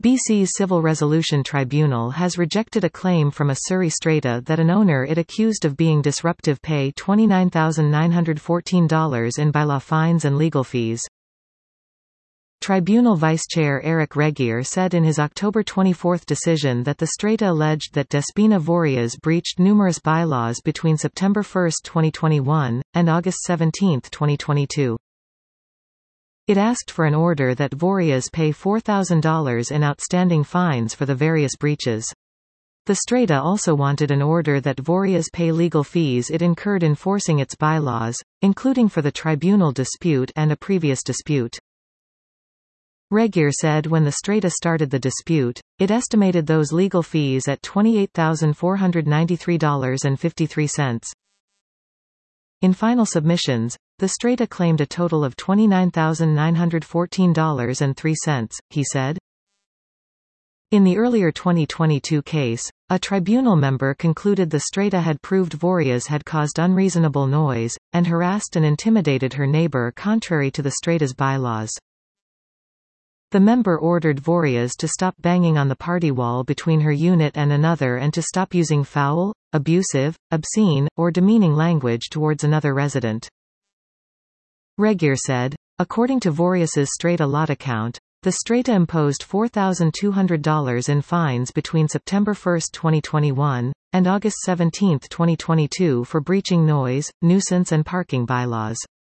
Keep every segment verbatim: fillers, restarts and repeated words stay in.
B C's Civil Resolution Tribunal has rejected a claim from a Surrey strata that an owner it accused of being disruptive pay twenty-nine thousand nine hundred fourteen dollars in bylaw fines and legal fees. Tribunal Vice Chair Eric Regier said in his October twenty-fourth decision that the strata alleged that Despina Vorias breached numerous bylaws between September first twenty twenty-one, and August seventeenth twenty twenty-two. It asked for an order that Vorias pay four thousand dollars in outstanding fines for the various breaches. The strata also wanted an order that Vorias pay legal fees it incurred enforcing its bylaws, including for the tribunal dispute and a previous dispute. Regier said when the strata started the dispute, it estimated those legal fees at twenty-eight thousand four hundred ninety-three dollars and fifty-three cents. In final submissions, the strata claimed a total of twenty-nine thousand nine hundred fourteen dollars and three cents, he said. In the earlier twenty twenty-two case, a tribunal member concluded the strata had proved Vorias had caused unreasonable noise, and harassed and intimidated her neighbor contrary to the strata's bylaws. The member ordered Vorias to stop banging on the party wall between her unit and another and to stop using foul, abusive, obscene, or demeaning language towards another resident. Regier said, according to Vorias's strata lot account, the strata imposed four thousand two hundred dollars in fines between September first twenty twenty-one, and August seventeenth twenty twenty-two for breaching noise, nuisance and parking bylaws.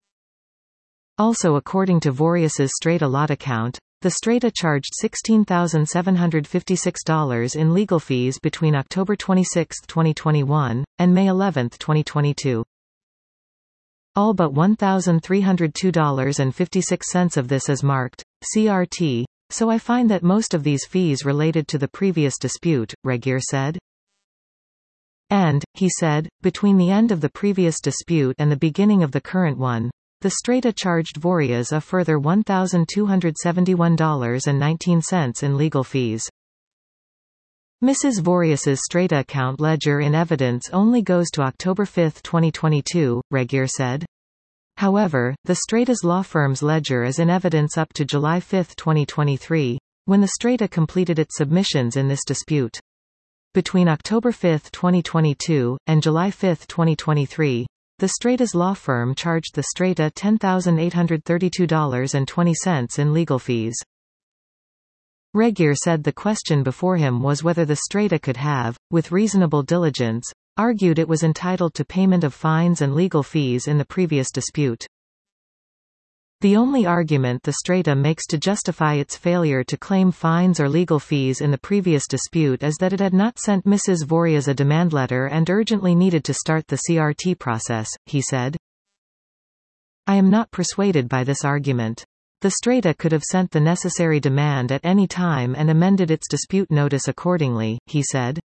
Also according to Vorias's strata lot account, the strata charged sixteen thousand seven hundred fifty-six dollars in legal fees between October twenty-sixth twenty twenty-one, and May eleventh twenty twenty-two. All but one thousand three hundred two dollars and fifty-six cents of this is marked C R T, so I find that most of these fees related to the previous dispute, Regier said. And, he said, between the end of the previous dispute and the beginning of the current one, the strata charged Vorias a further one thousand two hundred seventy-one dollars and nineteen cents in legal fees. Missus Vorias's strata account ledger in evidence only goes to October fifth twenty twenty-two, Regier said. However, the strata's law firm's ledger is in evidence up to July fifth twenty twenty-three, when the strata completed its submissions in this dispute. Between October fifth twenty twenty-two, and July fifth twenty twenty-three, the strata's law firm charged the strata ten thousand eight hundred thirty-two dollars and twenty cents in legal fees. Regier said the question before him was whether the strata could have, with reasonable diligence, argued it was entitled to payment of fines and legal fees in the previous dispute. The only argument the strata makes to justify its failure to claim fines or legal fees in the previous dispute is that it had not sent Missus Vorias a demand letter and urgently needed to start the C R T process, he said. I am not persuaded by this argument. The strata could have sent the necessary demand at any time and amended its dispute notice accordingly, he said.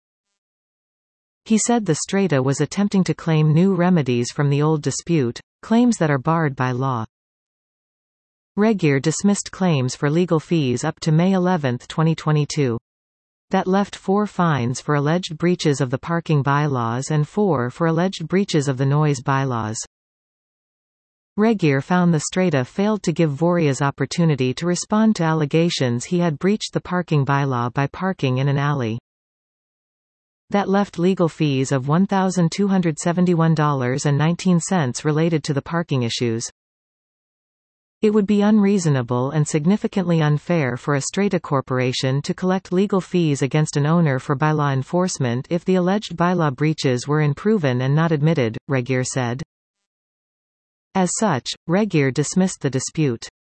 He said the strata was attempting to claim new remedies from the old dispute, claims that are barred by law. Regier dismissed claims for legal fees up to May eleventh twenty twenty-two. That left four fines for alleged breaches of the parking bylaws and four for alleged breaches of the noise bylaws. Regier found the strata failed to give Vorias opportunity to respond to allegations he had breached the parking bylaw by parking in an alley. That left legal fees of one thousand two hundred seventy-one dollars and nineteen cents related to the parking issues. It would be unreasonable and significantly unfair for a strata corporation to collect legal fees against an owner for bylaw enforcement if the alleged bylaw breaches were unproven and not admitted, Regier said. As such, Regier dismissed the dispute.